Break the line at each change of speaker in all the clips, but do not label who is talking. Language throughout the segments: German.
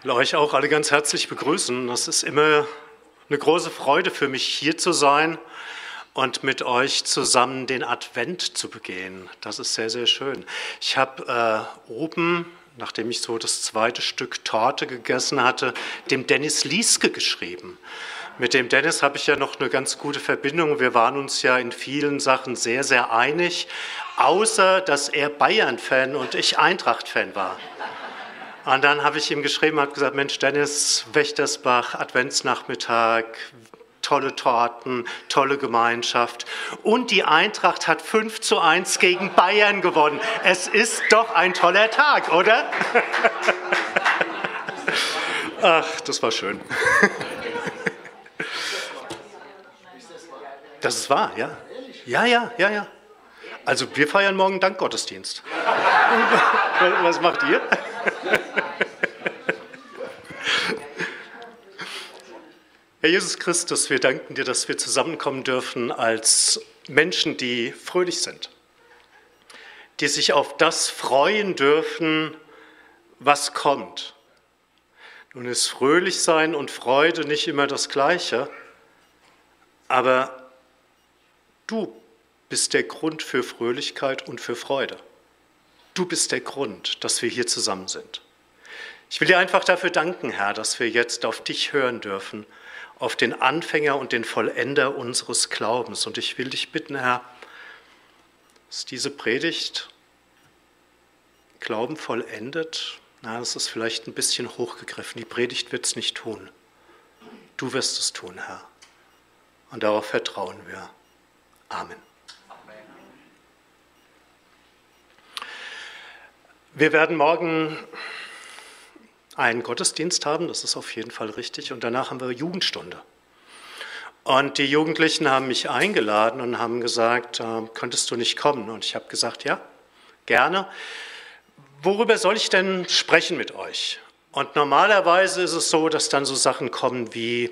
Ich will euch auch alle ganz herzlich begrüßen. Das ist immer eine große Freude für mich, hier zu sein und mit euch zusammen den Advent zu begehen. Das ist sehr, sehr schön. Ich habe oben, nachdem ich so das zweite Stück Torte gegessen hatte, dem Dennis Lieske geschrieben. Mit dem Dennis habe ich ja noch eine ganz gute Verbindung. Wir waren uns ja in vielen Sachen sehr, sehr einig, außer dass er Bayern-Fan und ich Eintracht-Fan war. Und dann habe ich ihm geschrieben, habe gesagt, Mensch Dennis, Wächtersbach, Adventsnachmittag, tolle Torten, tolle Gemeinschaft. Und die Eintracht hat 5:1 gegen Bayern gewonnen. Es ist doch ein toller Tag, oder? Ach, das war schön. Das ist wahr, ja. Ja. Also wir feiern morgen Dankgottesdienst. Was macht ihr? Herr Jesus Christus, wir danken dir, dass wir zusammenkommen dürfen als Menschen, die fröhlich sind, die sich auf das freuen dürfen, was kommt. Nun ist Fröhlichsein und Freude nicht immer das Gleiche, aber du bist der Grund für Fröhlichkeit und für Freude. Du bist der Grund, dass wir hier zusammen sind. Ich will dir einfach dafür danken, Herr, dass wir jetzt auf dich hören dürfen, auf den Anfänger und den Vollender unseres Glaubens. Und ich will dich bitten, Herr, dass diese Predigt Glauben vollendet. Na, das ist vielleicht ein bisschen hochgegriffen. Die Predigt wird es nicht tun. Du wirst es tun, Herr. Und darauf vertrauen wir. Amen. Wir werden morgen einen Gottesdienst haben, das ist auf jeden Fall richtig, und danach haben wir Jugendstunde. Und die Jugendlichen haben mich eingeladen und haben gesagt, könntest du nicht kommen? Und ich habe gesagt, ja, gerne. Worüber soll ich denn sprechen mit euch? Und normalerweise ist es so, dass dann so Sachen kommen wie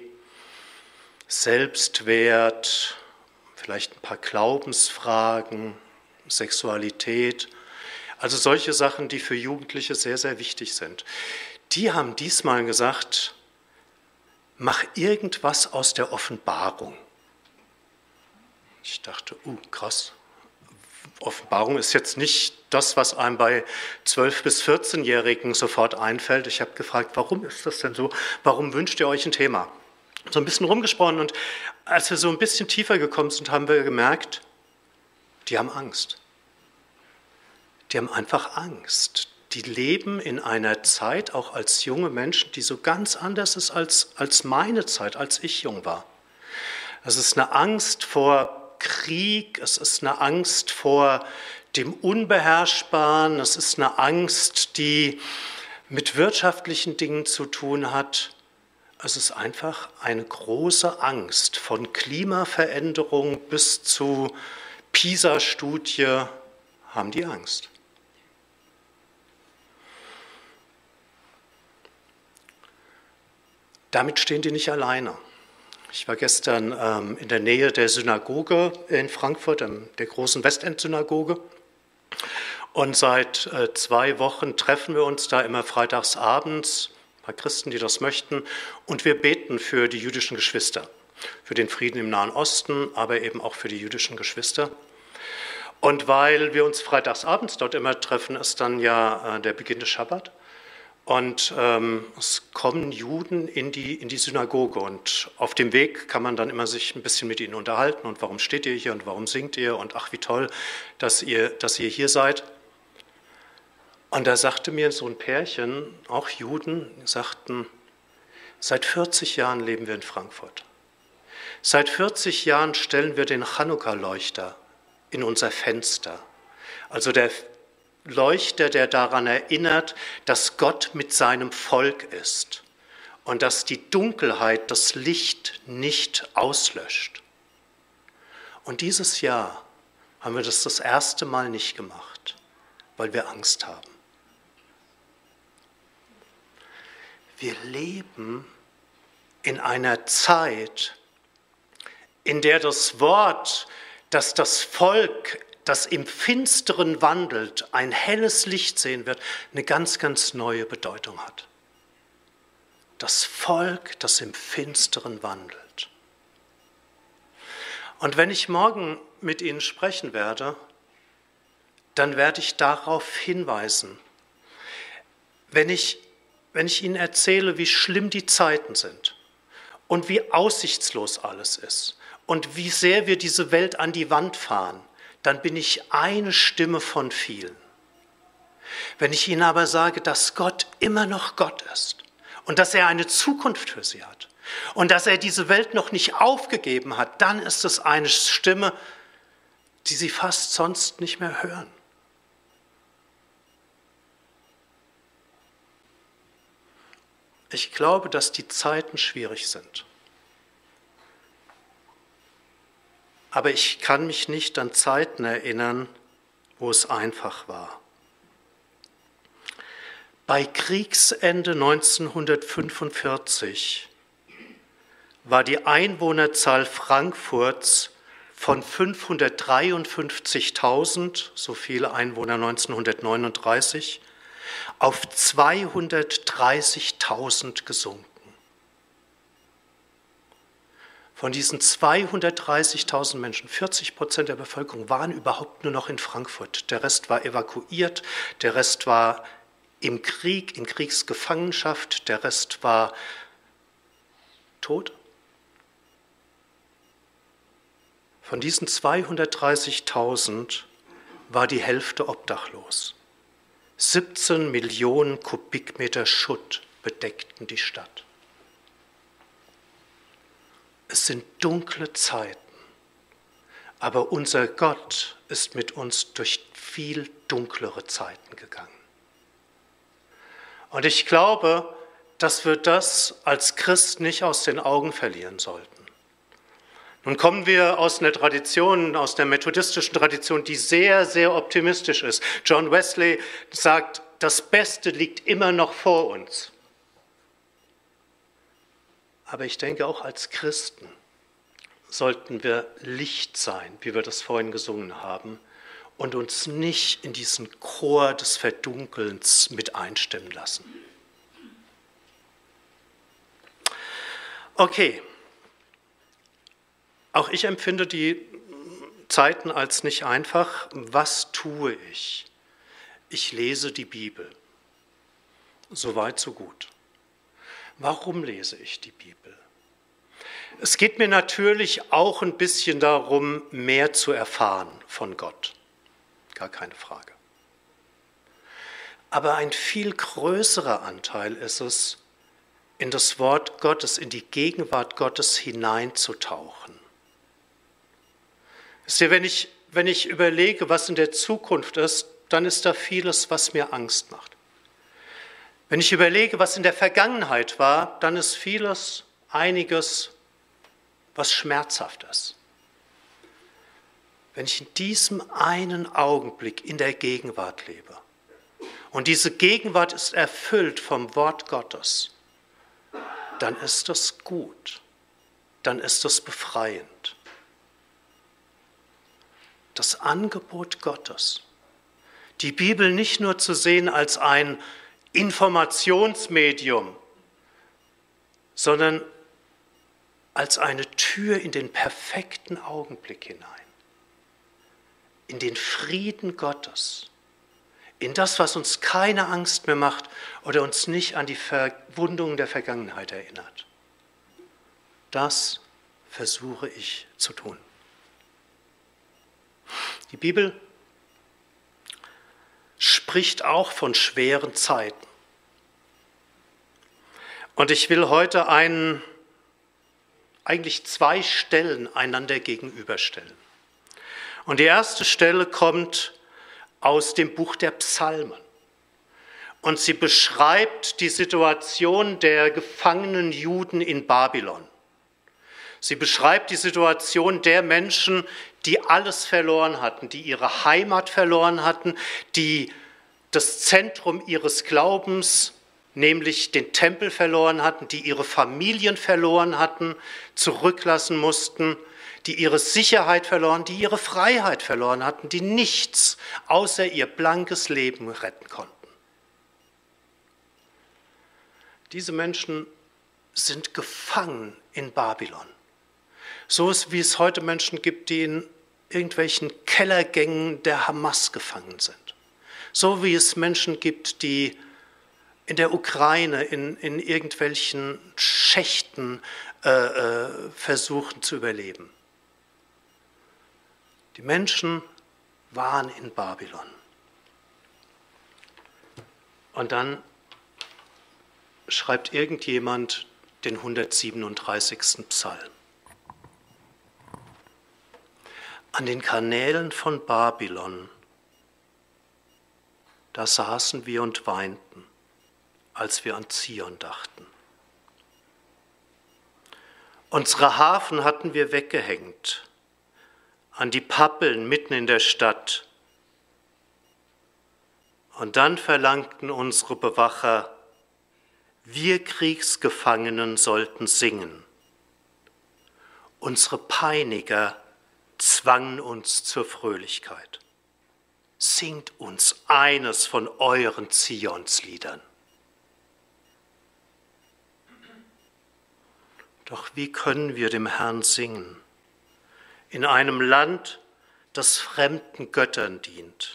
Selbstwert, vielleicht ein paar Glaubensfragen, Sexualität, also solche Sachen, die für Jugendliche sehr, sehr wichtig sind. Die haben diesmal gesagt, mach irgendwas aus der Offenbarung. Ich dachte, krass, Offenbarung ist jetzt nicht das, was einem bei 12- bis 14-Jährigen sofort einfällt. Ich habe gefragt, warum ist das denn so? Warum wünscht ihr euch ein Thema? So ein bisschen rumgesprochen und als wir so ein bisschen tiefer gekommen sind, haben wir gemerkt, die haben Angst. Die haben einfach Angst. Die leben in einer Zeit, auch als junge Menschen, die so ganz anders ist als meine Zeit, als ich jung war. Es ist eine Angst vor Krieg, es ist eine Angst vor dem Unbeherrschbaren, es ist eine Angst, die mit wirtschaftlichen Dingen zu tun hat. Es ist einfach eine große Angst, von Klimaveränderung bis zu PISA-Studie haben die Angst. Damit stehen die nicht alleine. Ich war gestern in der Nähe der Synagoge in Frankfurt, der großen Westend-Synagoge. Und seit 2 Wochen treffen wir uns da immer freitags abends, ein paar Christen, die das möchten, und wir beten für die jüdischen Geschwister, für den Frieden im Nahen Osten, aber eben auch für die jüdischen Geschwister. Und weil wir uns freitags abends dort immer treffen, ist dann ja der Beginn des Schabbat. Und es kommen Juden in die Synagoge und auf dem Weg kann man dann immer sich ein bisschen mit ihnen unterhalten und warum steht ihr hier und warum singt ihr und ach wie toll, dass ihr hier seid. Und da sagte mir so ein Pärchen, auch Juden, sagten, seit 40 Jahren leben wir in Frankfurt. Seit 40 Jahren stellen wir den Chanukka-Leuchter in unser Fenster. Also der Leuchter, der daran erinnert, dass Gott mit seinem Volk ist und dass die Dunkelheit das Licht nicht auslöscht. Und dieses Jahr haben wir das erste Mal nicht gemacht, weil wir Angst haben. Wir leben in einer Zeit, in der das Wort, dass das Volk, das im Finsteren wandelt, ein helles Licht sehen wird, eine ganz, ganz neue Bedeutung hat. das Volk, das im Finsteren wandelt. Und wenn ich morgen mit Ihnen sprechen werde, dann werde ich darauf hinweisen. Wenn ich Ihnen erzähle, wie schlimm die Zeiten sind und wie aussichtslos alles ist und wie sehr wir diese Welt an die Wand fahren, dann bin ich eine Stimme von vielen. Wenn ich Ihnen aber sage, dass Gott immer noch Gott ist und dass er eine Zukunft für Sie hat und dass er diese Welt noch nicht aufgegeben hat, dann ist es eine Stimme, die Sie fast sonst nicht mehr hören. Ich glaube, dass die Zeiten schwierig sind. Aber ich kann mich nicht an Zeiten erinnern, wo es einfach war. Bei Kriegsende 1945 war die Einwohnerzahl Frankfurts von 553.000, so viele Einwohner 1939, auf 230.000 gesunken. Von diesen 230.000 Menschen, 40% der Bevölkerung waren überhaupt nur noch in Frankfurt. Der Rest war evakuiert, der Rest war im Krieg, in Kriegsgefangenschaft, der Rest war tot. Von diesen 230.000 war die Hälfte obdachlos. 17 Millionen Kubikmeter Schutt bedeckten die Stadt. Es sind dunkle Zeiten, aber unser Gott ist mit uns durch viel dunklere Zeiten gegangen. Und ich glaube, dass wir das als Christ nicht aus den Augen verlieren sollten. Nun kommen wir aus einer Tradition, aus der methodistischen Tradition, die sehr, sehr optimistisch ist. John Wesley sagt, das Beste liegt immer noch vor uns. Aber ich denke, auch als Christen sollten wir Licht sein, wie wir das vorhin gesungen haben, und uns nicht in diesen Chor des Verdunkelns mit einstimmen lassen. Okay. Auch ich empfinde die Zeiten als nicht einfach. Was tue ich? Ich lese die Bibel. So weit, so gut. Warum lese ich die Bibel? Es geht mir natürlich auch ein bisschen darum, mehr zu erfahren von Gott. Gar keine Frage. Aber ein viel größerer Anteil ist es, in das Wort Gottes, in die Gegenwart Gottes hineinzutauchen. Wenn ich überlege, was in der Zukunft ist, dann ist da vieles, was mir Angst macht. Wenn ich überlege, was in der Vergangenheit war, dann ist einiges, was schmerzhaft ist. Wenn ich in diesem einen Augenblick in der Gegenwart lebe und diese Gegenwart ist erfüllt vom Wort Gottes, dann ist das gut, dann ist das befreiend. Das Angebot Gottes, die Bibel nicht nur zu sehen als ein Informationsmedium, sondern als eine Tür in den perfekten Augenblick hinein, in den Frieden Gottes, in das, was uns keine Angst mehr macht oder uns nicht an die Verwundungen der Vergangenheit erinnert. Das versuche ich zu tun. Die Bibel spricht auch von schweren Zeiten. Und ich will heute eigentlich zwei Stellen einander gegenüberstellen. Und die erste Stelle kommt aus dem Buch der Psalmen. Und sie beschreibt die Situation der gefangenen Juden in Babylon. Sie beschreibt die Situation der Menschen, die alles verloren hatten, die ihre Heimat verloren hatten, die das Zentrum ihres Glaubens, nämlich den Tempel verloren hatten, die ihre Familien verloren hatten, zurücklassen mussten, die ihre Sicherheit verloren, die ihre Freiheit verloren hatten, die nichts außer ihr blankes Leben retten konnten. Diese Menschen sind gefangen in Babylon. So wie es heute Menschen gibt, die in irgendwelchen Kellergängen der Hamas gefangen sind. So wie es Menschen gibt, die in der Ukraine in irgendwelchen Schächten versuchen zu überleben. Die Menschen waren in Babylon. Und dann schreibt irgendjemand den 137. Psalm. An den Kanälen von Babylon, da saßen wir und weinten, als wir an Zion dachten. Unsere Harfen hatten wir weggehängt, an die Pappeln mitten in der Stadt. Und dann verlangten unsere Bewacher, wir Kriegsgefangenen sollten singen. Unsere Peiniger zwangen uns zur Fröhlichkeit. Singt uns eines von euren Zionsliedern. Doch wie können wir dem Herrn singen? In einem Land, das fremden Göttern dient.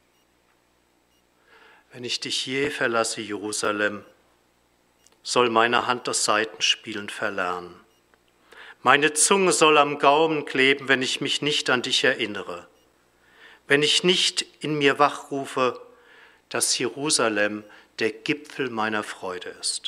Wenn ich dich je verlasse, Jerusalem, soll meine Hand das Saitenspielen verlernen. Meine Zunge soll am Gaumen kleben, wenn ich mich nicht an dich erinnere. Wenn ich nicht in mir wachrufe, dass Jerusalem der Gipfel meiner Freude ist.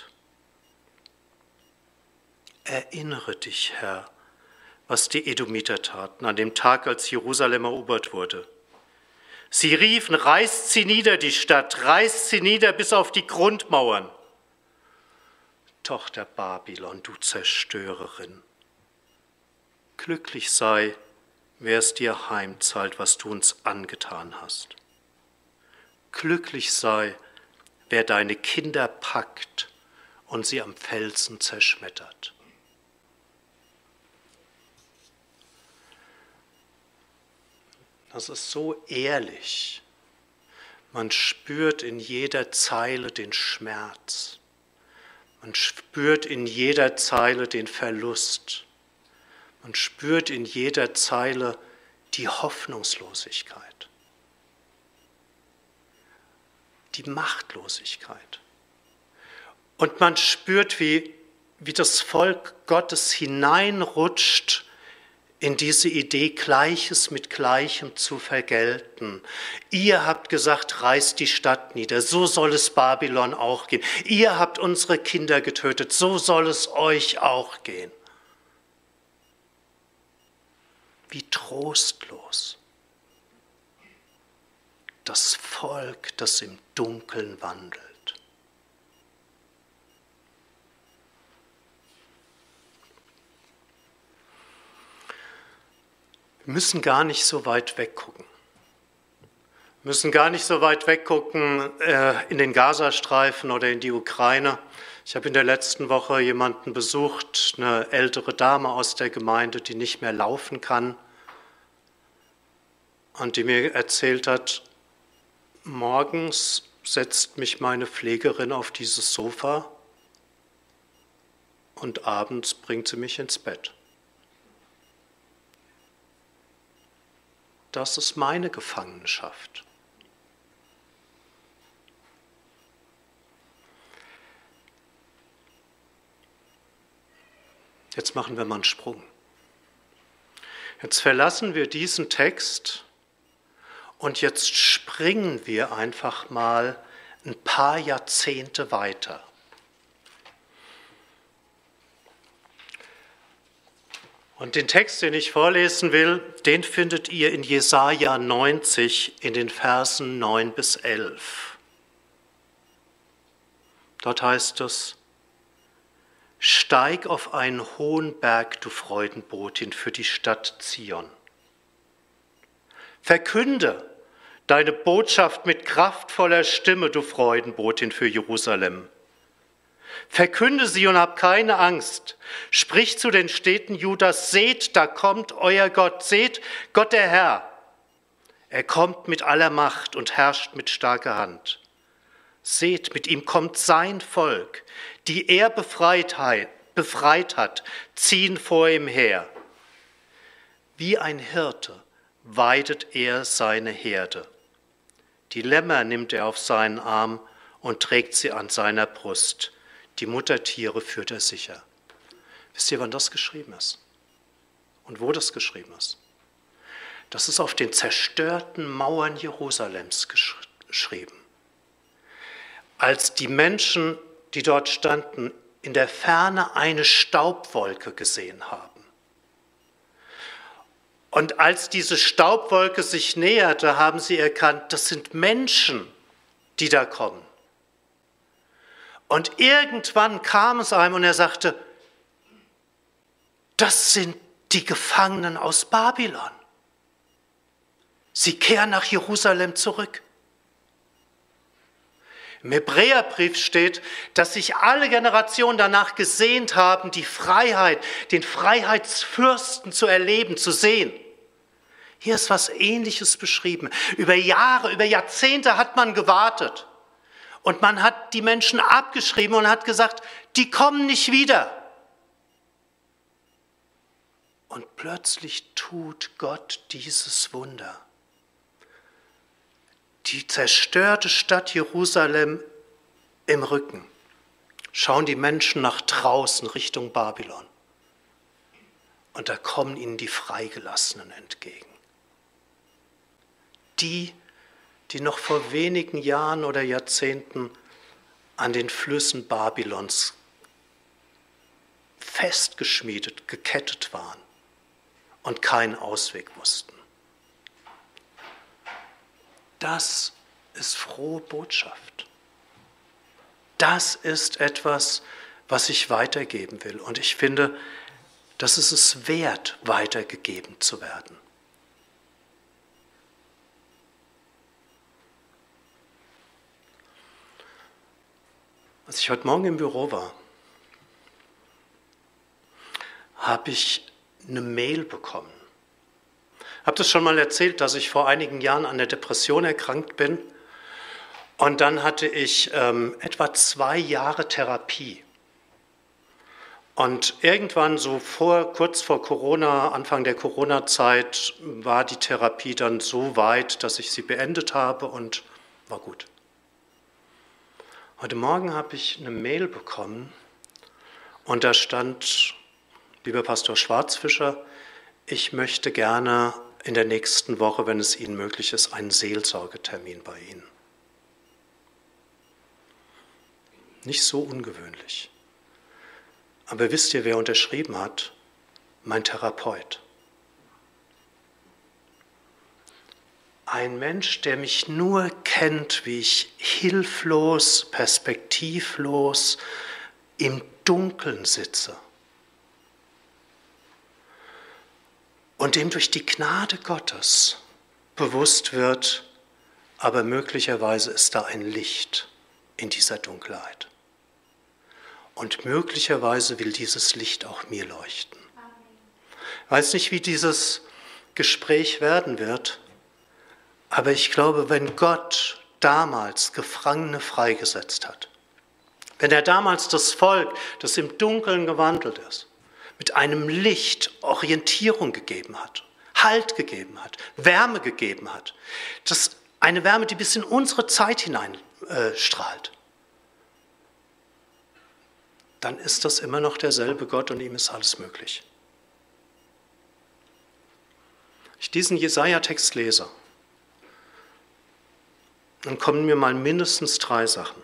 Erinnere dich, Herr, was die Edomiter taten an dem Tag, als Jerusalem erobert wurde. Sie riefen, reißt sie nieder, die Stadt, reißt sie nieder bis auf die Grundmauern. Tochter Babylon, du Zerstörerin, glücklich sei, wer es dir heimzahlt, was du uns angetan hast. Glücklich sei, wer deine Kinder packt und sie am Felsen zerschmettert. Das ist so ehrlich. Man spürt in jeder Zeile den Schmerz. Man spürt in jeder Zeile den Verlust. Man spürt in jeder Zeile die Hoffnungslosigkeit, die Machtlosigkeit. Und man spürt, wie das Volk Gottes hineinrutscht in diese Idee, Gleiches mit Gleichem zu vergelten. Ihr habt gesagt, reißt die Stadt nieder, so soll es Babylon auch gehen. Ihr habt unsere Kinder getötet, so soll es euch auch gehen. Wie trostlos. Das Volk, das im Dunkeln wandelt. Wir müssen gar nicht so weit weggucken. Wir müssen gar nicht so weit weggucken in den Gazastreifen oder in die Ukraine. Ich habe in der letzten Woche jemanden besucht, eine ältere Dame aus der Gemeinde, die nicht mehr laufen kann und die mir erzählt hat, morgens setzt mich meine Pflegerin auf dieses Sofa und abends bringt sie mich ins Bett. Das ist meine Gefangenschaft. Jetzt machen wir mal einen Sprung. Jetzt verlassen wir diesen Text und jetzt springen wir einfach mal ein paar Jahrzehnte weiter. Und den Text, den ich vorlesen will, den findet ihr in Jesaja 90 in den Versen 9 bis 11. Dort heißt es: Steig auf einen hohen Berg, du Freudenbotin, für die Stadt Zion. Verkünde deine Botschaft mit kraftvoller Stimme, du Freudenbotin, für Jerusalem. Verkünde sie und hab keine Angst. Sprich zu den Städten Judas, seht, da kommt euer Gott, seht, Gott der Herr. Er kommt mit aller Macht und herrscht mit starker Hand. Seht, mit ihm kommt sein Volk, die er befreit befreit hat, ziehen vor ihm her. Wie ein Hirte weidet er seine Herde. Die Lämmer nimmt er auf seinen Arm und trägt sie an seiner Brust. Die Muttertiere führt er sicher. Wisst ihr, wann das geschrieben ist? Und wo das geschrieben ist? Das ist auf den zerstörten Mauern Jerusalems geschrieben. Als die Menschen, die dort standen, in der Ferne eine Staubwolke gesehen haben. Und als diese Staubwolke sich näherte, haben sie erkannt, das sind Menschen, die da kommen. Und irgendwann kam es einem und er sagte, das sind die Gefangenen aus Babylon. Sie kehren nach Jerusalem zurück. Im Hebräerbrief steht, dass sich alle Generationen danach gesehnt haben, die Freiheit, den Freiheitsfürsten zu erleben, zu sehen. Hier ist was Ähnliches beschrieben. Über Jahre, über Jahrzehnte hat man gewartet. Und man hat die Menschen abgeschrieben und hat gesagt, die kommen nicht wieder. Und plötzlich tut Gott dieses Wunder. Die zerstörte Stadt Jerusalem im Rücken. Schauen die Menschen nach draußen Richtung Babylon. Und da kommen ihnen die Freigelassenen entgegen. Die noch vor wenigen Jahren oder Jahrzehnten an den Flüssen Babylons festgeschmiedet, gekettet waren und keinen Ausweg wussten. Das ist frohe Botschaft. Das ist etwas, was ich weitergeben will. Und ich finde, das ist es wert, weitergegeben zu werden. Als ich heute Morgen im Büro war, habe ich eine Mail bekommen. Ich habe das schon mal erzählt, dass ich vor einigen Jahren an der Depression erkrankt bin. Und dann hatte ich etwa 2 Jahre Therapie. Und irgendwann so kurz vor Corona, Anfang der Corona-Zeit, war die Therapie dann so weit, dass ich sie beendet habe und war gut. Heute Morgen habe ich eine Mail bekommen und da stand, lieber Pastor Schwarzfischer, ich möchte gerne in der nächsten Woche, wenn es Ihnen möglich ist, einen Seelsorgetermin bei Ihnen. Nicht so ungewöhnlich. Aber wisst ihr, wer unterschrieben hat? Mein Therapeut. Ein Mensch, der mich nur kennt, wie ich hilflos, perspektivlos im Dunkeln sitze. Und dem durch die Gnade Gottes bewusst wird, aber möglicherweise ist da ein Licht in dieser Dunkelheit. Und möglicherweise will dieses Licht auch mir leuchten. Ich weiß nicht, wie dieses Gespräch werden wird, aber ich glaube, wenn Gott damals Gefangene freigesetzt hat, wenn er damals das Volk, das im Dunkeln gewandelt ist, mit einem Licht Orientierung gegeben hat, Halt gegeben hat, Wärme gegeben hat, das eine Wärme, die bis in unsere Zeit hinein strahlt, dann ist das immer noch derselbe Gott und ihm ist alles möglich. Ich diesen Jesaja-Text lese, dann kommen mir mal mindestens 3 Sachen.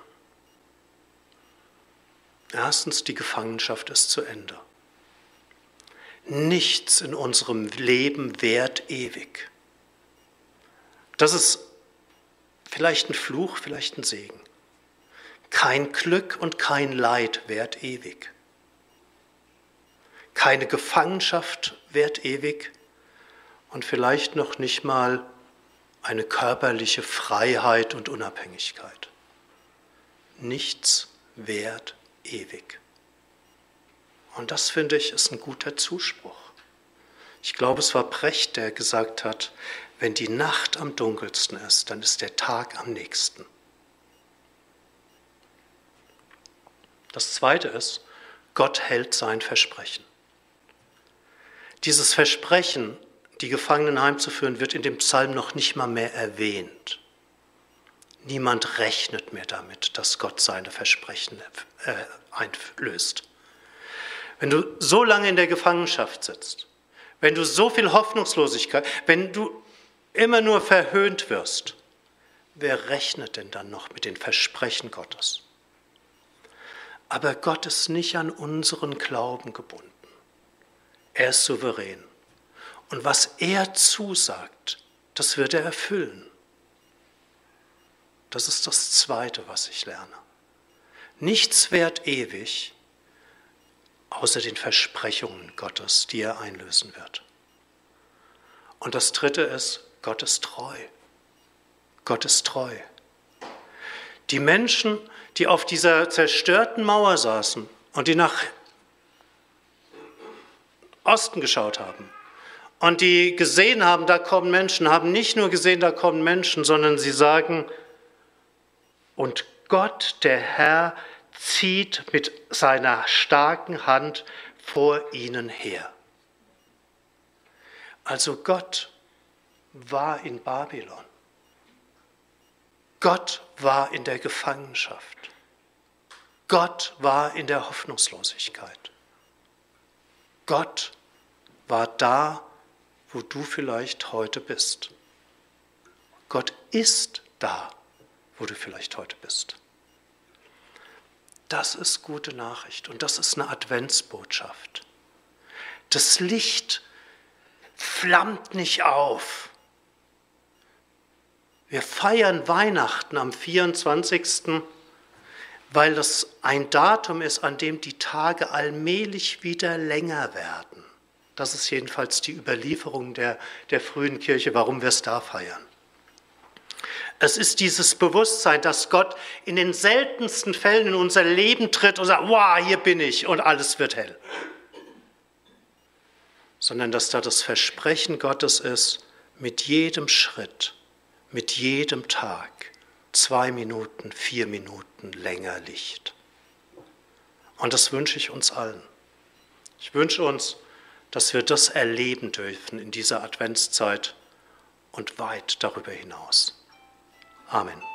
Erstens, die Gefangenschaft ist zu Ende. Nichts in unserem Leben währt ewig. Das ist vielleicht ein Fluch, vielleicht ein Segen. Kein Glück und kein Leid währt ewig. Keine Gefangenschaft währt ewig und vielleicht noch nicht mal eine körperliche Freiheit und Unabhängigkeit. Nichts währt ewig. Und das, finde ich, ist ein guter Zuspruch. Ich glaube, es war Brecht, der gesagt hat, wenn die Nacht am dunkelsten ist, dann ist der Tag am nächsten. Das Zweite ist, Gott hält sein Versprechen. Dieses Versprechen, die Gefangenen heimzuführen, wird in dem Psalm noch nicht mal mehr erwähnt. Niemand rechnet mehr damit, dass Gott seine Versprechen einlöst. Wenn du so lange in der Gefangenschaft sitzt, wenn du so viel Hoffnungslosigkeit, wenn du immer nur verhöhnt wirst, wer rechnet denn dann noch mit den Versprechen Gottes? Aber Gott ist nicht an unseren Glauben gebunden. Er ist souverän. Und was er zusagt, das wird er erfüllen. Das ist das Zweite, was ich lerne. Nichts währt ewig, außer den Versprechungen Gottes, die er einlösen wird. Und das Dritte ist, Gott ist treu. Gott ist treu. Die Menschen, die auf dieser zerstörten Mauer saßen und die nach Osten geschaut haben und die gesehen haben, da kommen Menschen, haben nicht nur gesehen, da kommen Menschen, sondern sie sagen, und Gott, der Herr, zieht mit seiner starken Hand vor ihnen her. Also Gott war in Babylon. Gott war in der Gefangenschaft. Gott war in der Hoffnungslosigkeit. Gott war da, wo du vielleicht heute bist. Gott ist da, wo du vielleicht heute bist. Das ist gute Nachricht und das ist eine Adventsbotschaft. Das Licht flammt nicht auf. Wir feiern Weihnachten am 24., weil das ein Datum ist, an dem die Tage allmählich wieder länger werden. Das ist jedenfalls die Überlieferung der frühen Kirche, warum wir es da feiern. Es ist dieses Bewusstsein, dass Gott in den seltensten Fällen in unser Leben tritt und sagt, wow, hier bin ich und alles wird hell. Sondern dass da das Versprechen Gottes ist, mit jedem Schritt, mit jedem Tag, 2 Minuten, 4 Minuten länger Licht. Und das wünsche ich uns allen. Ich wünsche uns, dass wir das erleben dürfen in dieser Adventszeit und weit darüber hinaus. Amen.